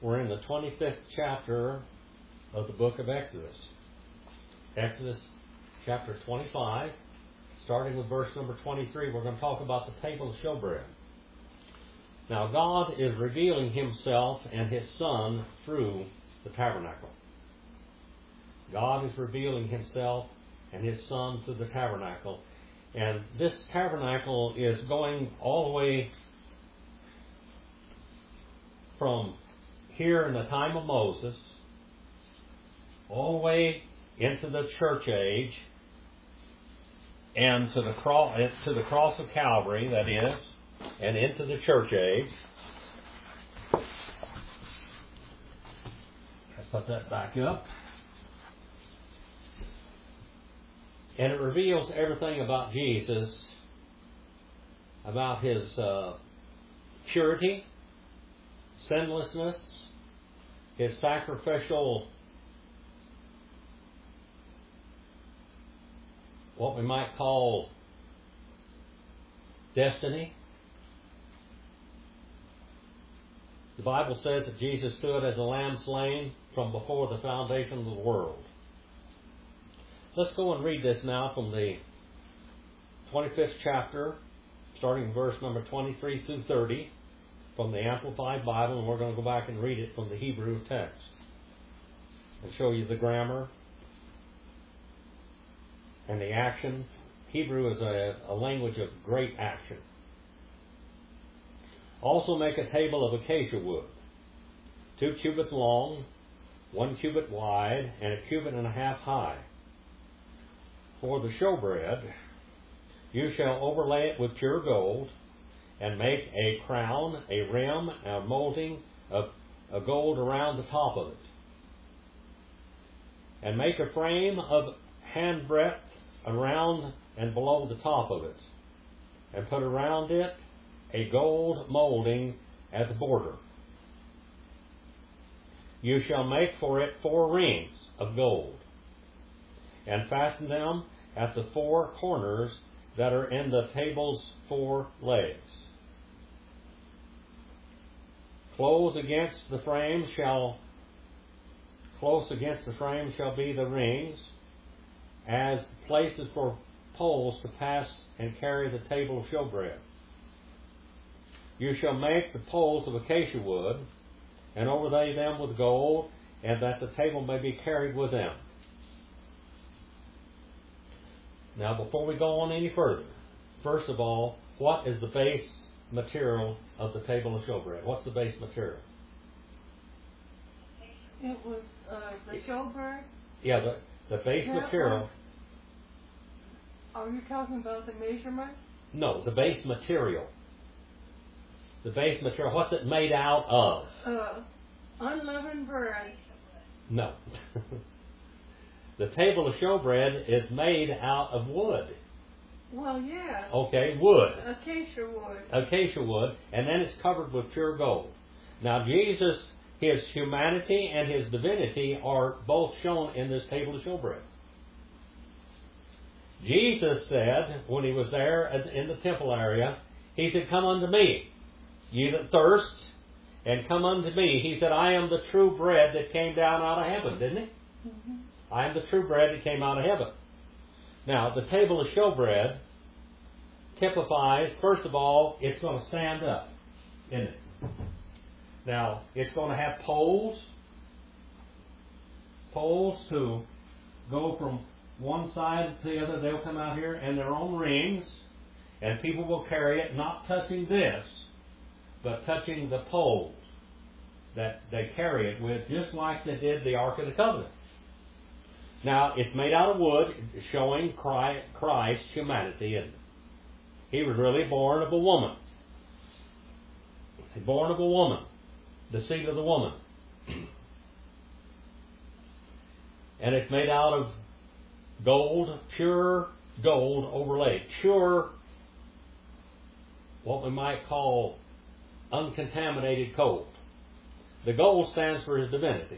We're in the 25th chapter of the book of Exodus. Exodus chapter 25, starting with verse number 23, we're going to talk about the table of showbread. Now, God is revealing Himself and His Son through the tabernacle. God is revealing Himself and His Son through the tabernacle. And this tabernacle is going all the way from here in the time of Moses, all the way into the church age, and to the cross of Calvary, that is, and into the church age. Let's put that back up. And it reveals everything about Jesus, about His purity, sinlessness, His sacrificial, what we might call destiny. The Bible says that Jesus stood as a lamb slain from before the foundation of the world. Let's go and read this now from the 25th chapter, starting in verse number 23 through 30, from the Amplified Bible, and we're going to go back and read it from the Hebrew text and show you the grammar and the action. Hebrew is a language of great action. Also make a table of acacia wood, 2 cubits long, 1 cubit wide, and 1.5 cubits high. For the showbread, you shall overlay it with pure gold, and make a crown, a rim, a molding of gold around the top of it. And make a frame of handbreadth around and below the top of it, and put around it a gold molding as a border. You shall make for it 4 rings of gold, and fasten them at the 4 corners that are in the table's 4 legs. Close against the frame shall be the rings, as places for poles to pass and carry the table of showbread. You shall make the poles of acacia wood, and overlay them with gold, and that the table may be carried with them. Now, before we go on any further, first of all, what is the base material of the table of showbread? What's the base material? It was the showbread? Yeah, the base material. Are you talking about the measurement? No, the base material. The base material, what's it made out of? Unleavened bread. No. The table of showbread is made out of wood. Well, yeah. Okay, wood. Acacia wood. Acacia wood, and then it's covered with pure gold. Now, Jesus, His humanity and His divinity are both shown in this table of showbread. Jesus said, when He was there in the temple area, He said, "Come unto me, ye that thirst, and come unto me." He said, "I am the true bread that came down out of heaven," didn't He? Mm-hmm. I am the true bread that came out of heaven. Now, the table of showbread typifies, first of all, it's going to stand up, isn't it? Now, it's going to have poles to go from one side to the other. They'll come out here and their own rings, and people will carry it, not touching this, but touching the poles that they carry it with, just like they did the Ark of the Covenant. Now, it's made out of wood, showing Christ's humanity in it. He was really born of a woman. Born of a woman. The seed of the woman. And it's made out of gold, pure gold overlaid. Pure, what we might call uncontaminated gold. The gold stands for His divinity.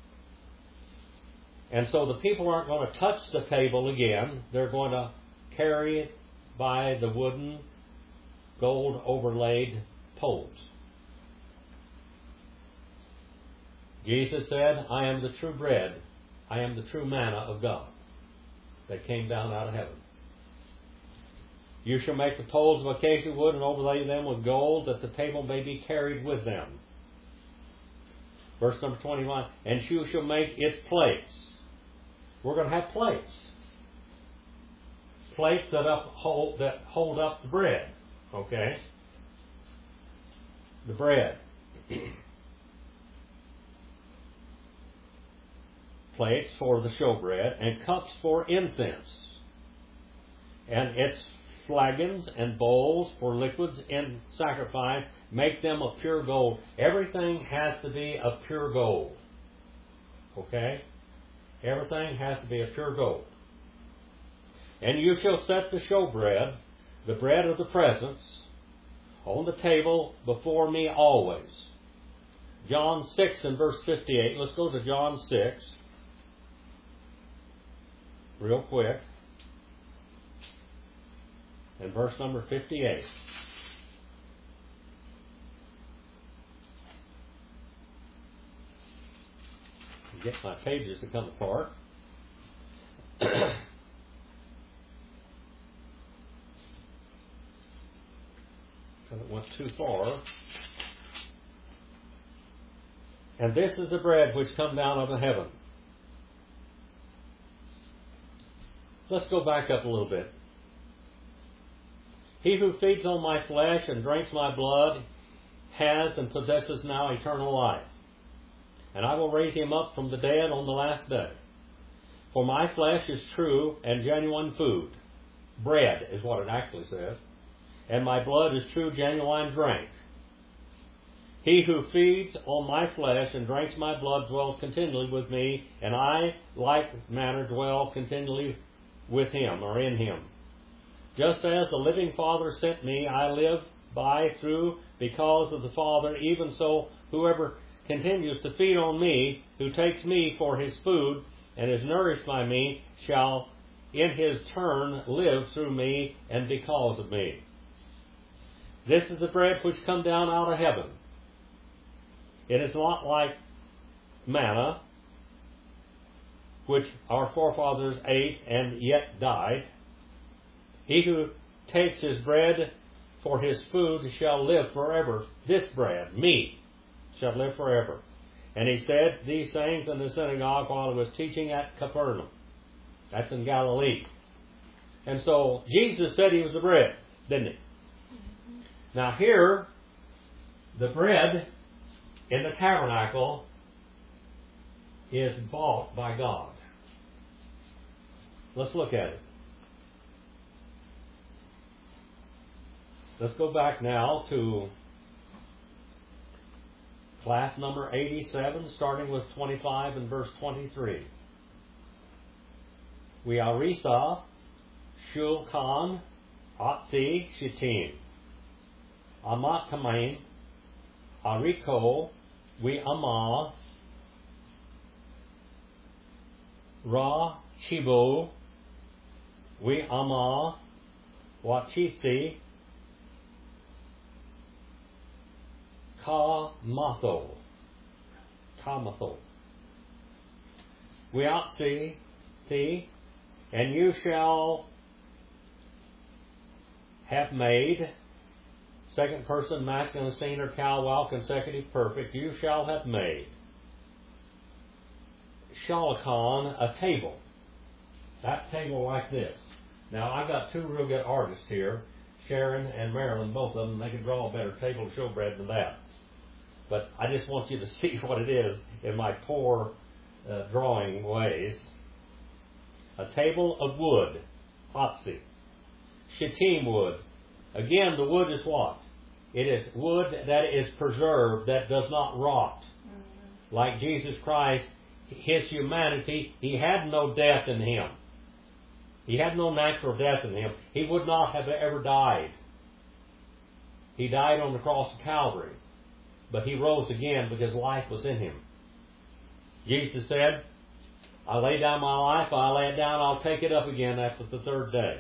And so the people aren't going to touch the table again. They're going to carry it by the wooden, gold overlaid poles. Jesus said, I am the true bread. I am the true manna of God that came down out of heaven. You shall make the poles of acacia wood and overlay them with gold, that the table may be carried with them. Verse number 21, and you shall make its plates. We're going to have plates. Plates that hold up the bread. Okay? The bread. Plates for the showbread, and cups for incense. And its flagons and bowls for liquids in sacrifice, make them of pure gold. Everything has to be of pure gold. Okay? Everything has to be of pure gold. And you shall set the showbread, the bread of the presence, on the table before me always. John 6 and verse 58. Let's go to John 6. Real quick. And verse number 58. Get my pages to come apart. Because it went too far. And this is the bread which come down out of heaven. Let's go back up a little bit. He who feeds on my flesh and drinks my blood has and possesses now eternal life. And I will raise him up from the dead on the last day. For my flesh is true and genuine food. Bread is what it actually says. And my blood is true, genuine drink. He who feeds on my flesh and drinks my blood dwells continually with me, and I, like manner, dwell continually with him, or in him. Just as the living Father sent me, I live by, through, because of the Father, even so whoever continues to feed on me, who takes me for his food, and is nourished by me, shall in his turn live through me, and because of me. This is the bread which come down out of heaven. It is not like manna, which our forefathers ate and yet died. He who takes his bread for his food shall live forever. This bread, me, shall live forever. And he said these things in the synagogue while he was teaching at Capernaum. That's in Galilee. And so Jesus said he was the bread, didn't he? Now here, the bread in the tabernacle is bought by God. Let's look at it. Let's go back now to class number 87, starting with 25 and verse 23. We aritha, shulchan, atzi, shittim. Amat tamaim, ariko, we amah, ra chibu, we amah, wachitzi, kamato. We outsi thee, and you shall have made, second person masculine singular Calwell consecutive perfect, you shall have made shalakon, a table. That table like this. Now I've got two real good artists here, Sharon and Marilyn, both of them. They can draw a better table of showbread than that. But I just want you to see what it is in my poor drawing ways. A table of wood, hatsi. Shittim wood. Again, the wood is what? It is wood that is preserved, that does not rot. Mm-hmm. Like Jesus Christ, his humanity, he had no death in him. He had no natural death in him. He would not have ever died. He died on the cross of Calvary. But he rose again because life was in him. Jesus said, I lay down my life, I lay it down, I'll take it up again after the third day.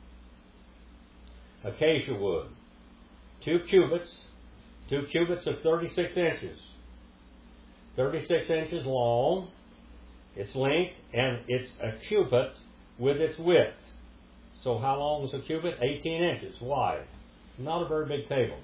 Acacia wood. 2 cubits of 36 inches. 36 inches long, its length, and it's a cubit with its width. So how long is a cubit? 18 inches wide. Not a very big table.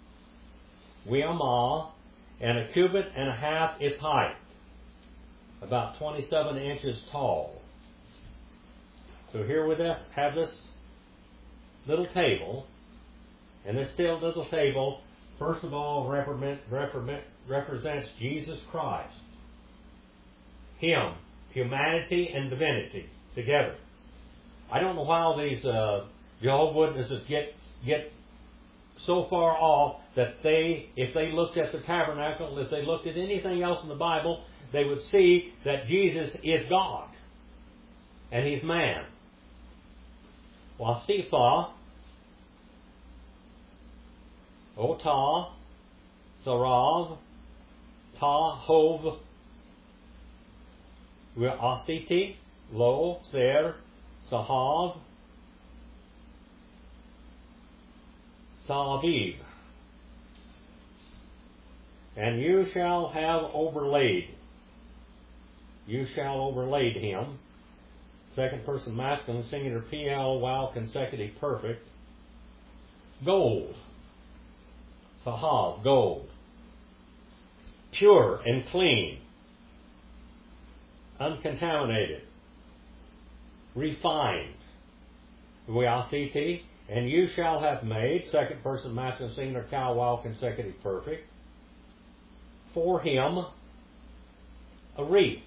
Wiamah, and a cubit and a half its height. About 27 inches tall. So here we have this little table, and this little table, first of all, represents Jesus Christ. Him, humanity and divinity together. I don't know how these Jehovah's Witnesses get so far off that if they looked at the tabernacle, if they looked at anything else in the Bible, they would see that Jesus is God and He's man. Wasitha, Otah, Sarav, Tahov, Asiti, Lo, Ser, Sahav, Saviv. And you shall have overlaid. You shall overlaid him. Second person masculine, singular, PL, wow, consecutive, perfect. Gold. Sahav, gold. Pure and clean. Uncontaminated. Refined. Viasiti. And you shall have made, second person masculine, singular, cow, wow, consecutive, perfect. For him a wreath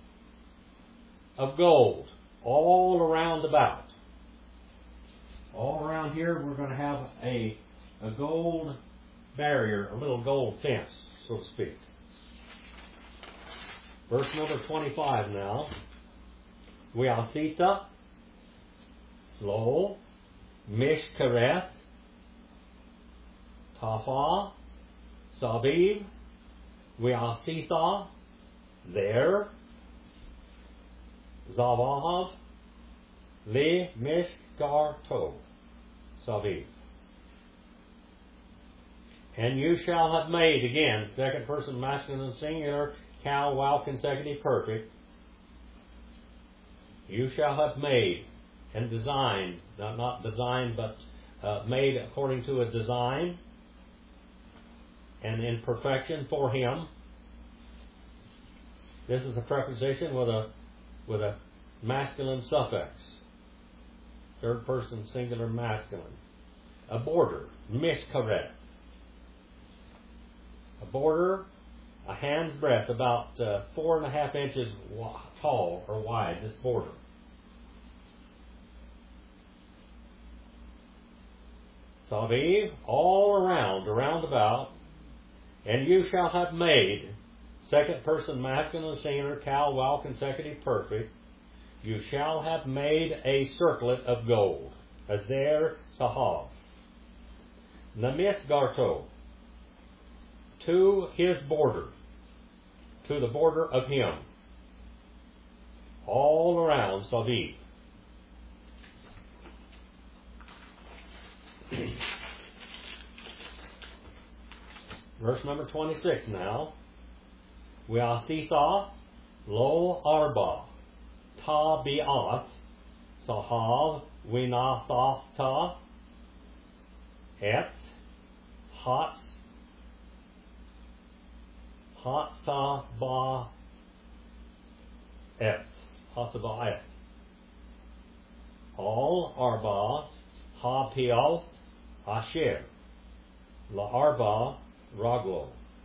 of gold all around about. All around here we're going to have a gold barrier, a little gold fence, so to speak. Verse number 25 now. Viasita, Lo, Mishkareth, Tafa, Saviv, Viasitha, there, Zavahav, Le Mishkarto, Saviv. And you shall have made, again, second person masculine and singular, cow, wow, consecutive, perfect. You shall have made and designed, not designed, but made according to a design and in perfection for him. This is a preposition with a masculine suffix. Third person singular masculine. A border, mishkaret. A border, a hand's breadth, about 4.5 inches tall or wide, this border. Saviv, all around about, and you shall have made, second person masculine singular, cow, wow, consecutive, perfect, you shall have made a circlet of gold, azer sahav, namis garto, to his border, to the border of him, all around Saviv. Verse number 26 now. Viasitha lo arba ta bi'ath sahav vinathata et hatsaba et all arba ha piath asher la arba raglo.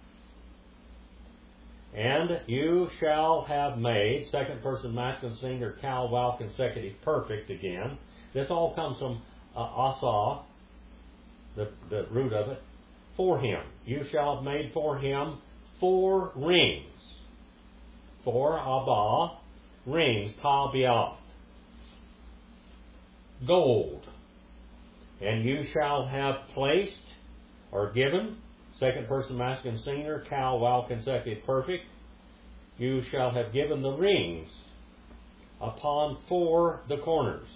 And you shall have made, second person masculine singular, cow, wow, consecutive, perfect again. This all comes from asa, the root of it, for him. You shall have made for him 4 rings. 4 abba, rings, ta biath. Gold. And you shall have placed or given, second person masculine singular, cow, wow, consecutive, perfect. You shall have given the rings upon 4 the corners,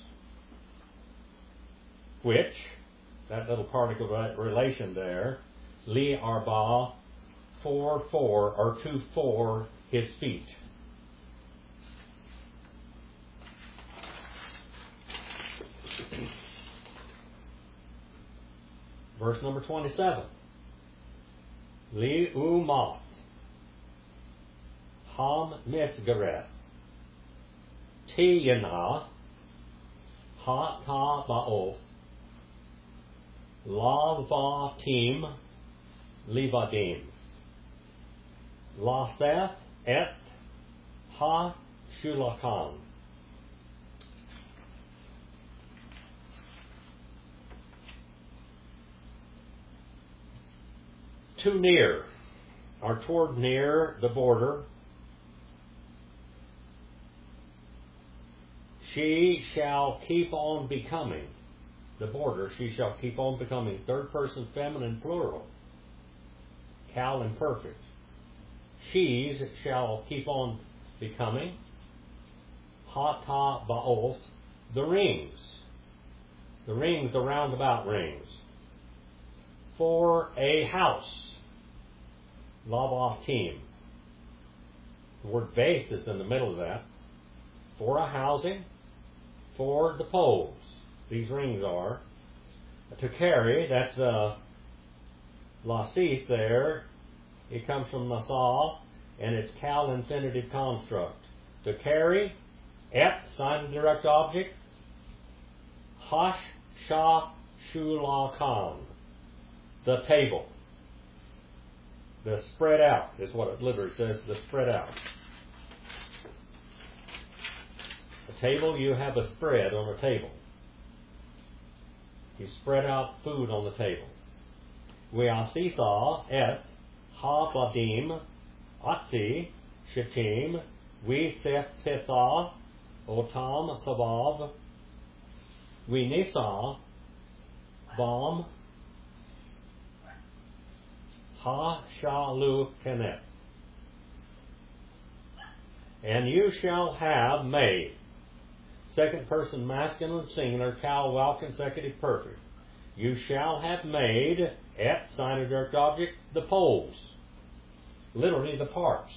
which, that little particle relation there, li arba to his feet. Verse number 27. Li umat ham misgareth tiyana ha ta baoth lavatim livadim laseth et ha shulakan. Too near, or toward near the border. She shall keep on becoming. The border, she shall keep on becoming. Third person feminine plural. Cal imperfect. She's shall keep on becoming. Hata baoth. The rings. The rings, the roundabout rings. For a house. Lavatim. The word beth is in the middle of that. For a housing. For the poles. These rings are. To carry, that's lasith there. It comes from nasal, and it's cal infinitive construct. To carry, et, sign of direct object. Hash, shah, shulakan. The table. The spread out is what it literally says, the spread out. A table, you have a spread on a table. You spread out food on the table. We'asitha et ha-badim atsi shetim we-seth-pitha otam sabav we-nisa bam ha-shalu kenet. And you shall have made. Second person masculine singular, cal vowel consecutive perfect. You shall have made, et, sign of direct object, the poles. Literally the parts.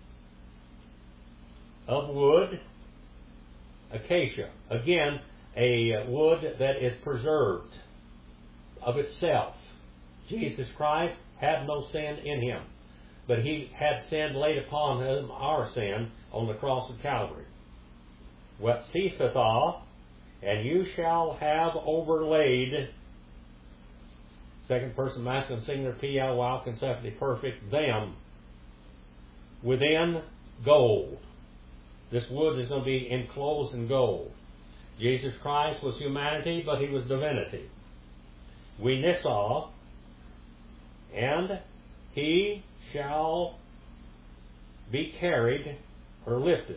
Of wood, acacia. Again, a wood that is preserved of itself. Jesus Christ had no sin in him, but he had sin laid upon him, our sin, on the cross of Calvary. Wetziphatha, and you shall have overlaid, second person masculine singular, PL, wow, consecutive perfect, them, within gold. This wood is going to be enclosed in gold. Jesus Christ was humanity, but he was divinity. We nissa, and he shall be carried or lifted.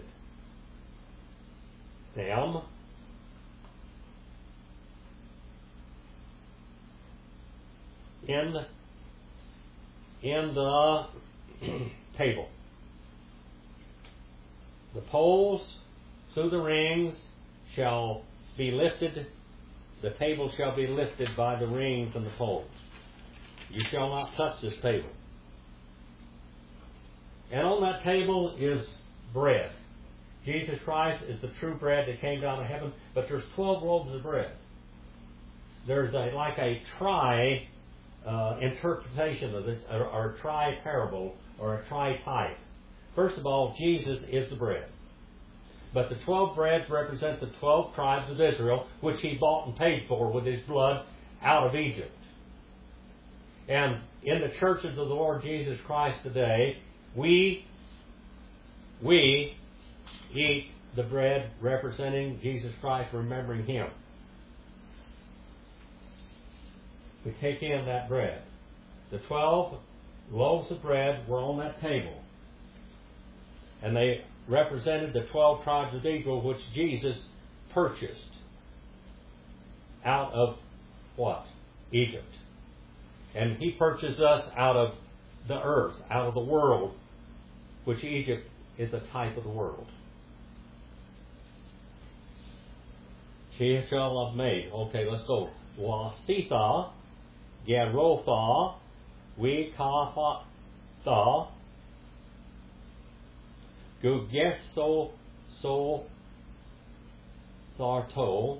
Them in the table. The poles through the rings shall be lifted. The table shall be lifted by the rings and the poles. You shall not touch this table. And on that table is bread. Jesus Christ is the true bread that came down to heaven, but there's 12 loaves of bread. There's like a interpretation of this, or a tri-parable, or a tri-type. First of all, Jesus is the bread. But the 12 breads represent the 12 tribes of Israel, which he bought and paid for with his blood out of Egypt. And in the churches of the Lord Jesus Christ today, we eat the bread representing Jesus Christ, remembering him. We take in that bread. The 12 loaves of bread were on that table. And they represented the 12 tribes of Israel, which Jesus purchased out of what? Egypt. And he purchased us out of the earth, out of the world, which Egypt is a type of the world. She shall have made. Okay, let's go. Wasitha, Gerotha, we tha, gugeso so tharto,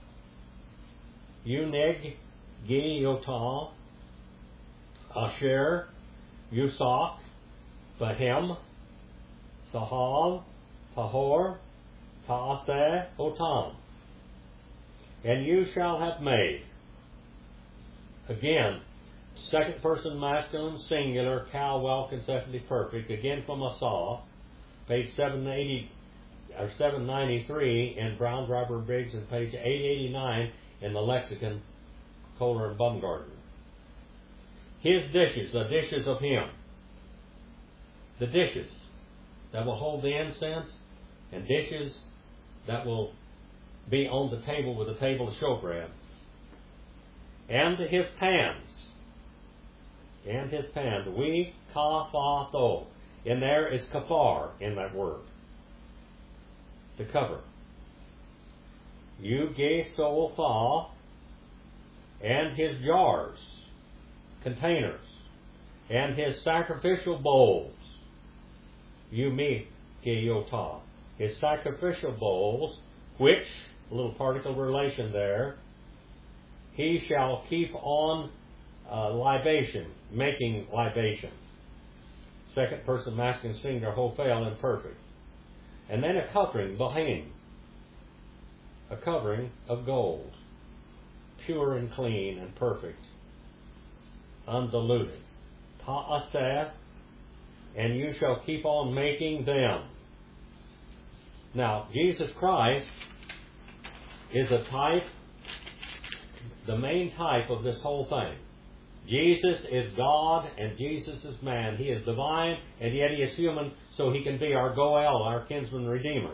uneg giyota, asher, yusak, fahem, sahav, tahor, taaseh, otam. And you shall have made. Again, second person masculine singular, Calwell consecutive perfect. Again from Asah, page 780 or 793 in Brown, Driver, Briggs, and page 889 in the lexicon Kohler and Baumgartner. His dishes, the dishes of him. The dishes that will hold the incense, and dishes that will be on the table with the table of showbread. And his pans. And his pan. We kafatho. In there is kafar in that word. To cover. You gesofa. And his jars. Containers. And his sacrificial bowls. You me geyota. His sacrificial bowls, which, a little particle relation there, he shall keep on libation, making libation. Second person masculine singular, Hophel, imperfect. And then a covering, Bahim. A covering of gold. Pure and clean and perfect. Undiluted. Ta'aseh, and you shall keep on making them. Now, Jesus Christ is a type, the main type of this whole thing. Jesus is God and Jesus is man. He is divine and yet he is human, so he can be our Goel, our kinsman redeemer.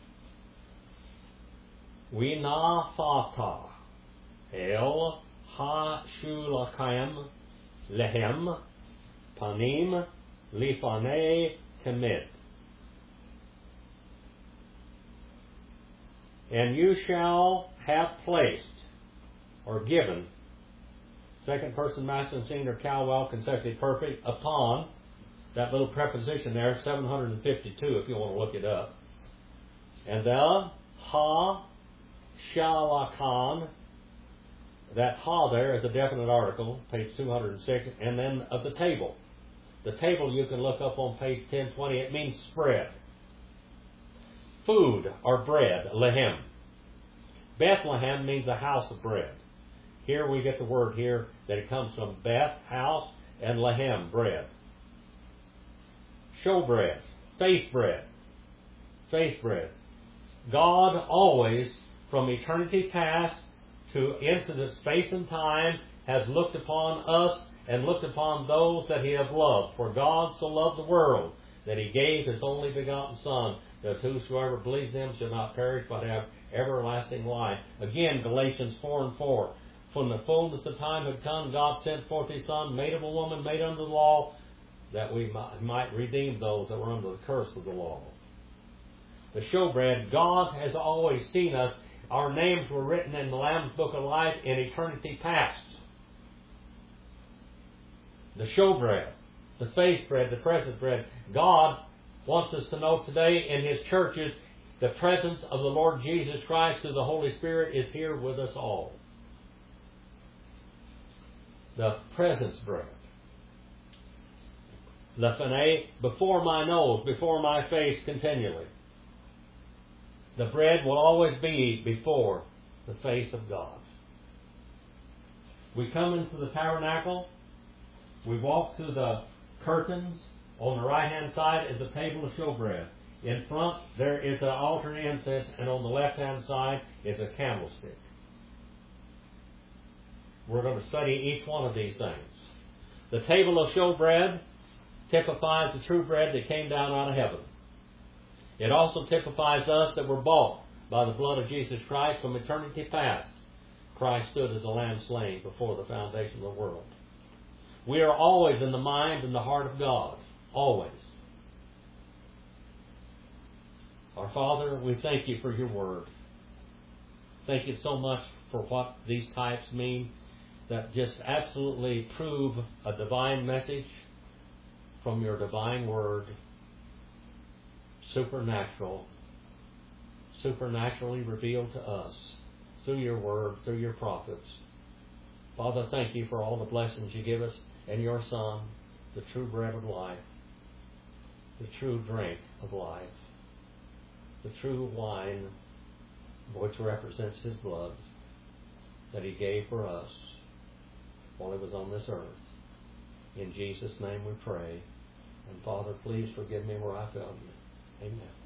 We na fata el ha shulakayim lehem panim lifane temid. And you shall have placed, or given, second person masculine singular, Calwell consecutive perfect, upon, that little preposition there, 752 if you want to look it up. And the ha shalakan, that ha there is a definite article, page 206, and then of the table. The table you can look up on page 1020, it means spread. Food or bread, lehem. Bethlehem means a house of bread. Here we get the word here that it comes from Beth, house, and lehem, bread. Showbread, face bread. Face bread. God always, from eternity past to into the space and time, has looked upon us and looked upon those that he hath loved. For God so loved the world that he gave his only begotten Son, that whosoever believes in him shall not perish but have everlasting life. Again, Galatians 4:4. When the fullness of time had come, God sent forth his Son, made of a woman, made under the law, that we might redeem those that were under the curse of the law. The showbread, God has always seen us. Our names were written in the Lamb's Book of Life in eternity past. The showbread, the face bread, the present bread. God wants us to know today in his churches the presence of the Lord Jesus Christ through the Holy Spirit is here with us all. The presence bread. Lefane, before my nose, before my face continually. The bread will always be before the face of God. We come into the tabernacle. We walk through the curtains. On the right-hand side is the table of showbread. In front there is an altar and incense, and on the left-hand side is a candlestick. We're going to study each one of these things. The table of showbread typifies the true bread that came down out of heaven. It also typifies us that were bought by the blood of Jesus Christ from eternity past. Christ stood as a lamb slain before the foundation of the world. We are always in the mind and the heart of God. Always. Our Father, we thank you for your word. Thank you so much for what these types mean that just absolutely prove a divine message. from your divine word, supernaturally revealed to us through your word, through your prophets. Father, thank you for all the blessings you give us and your Son, the true bread of life, the true drink of life, the true wine which represents his blood that he gave for us while he was on this earth. In Jesus' name we pray. And Father, please forgive me where I failed you. Amen.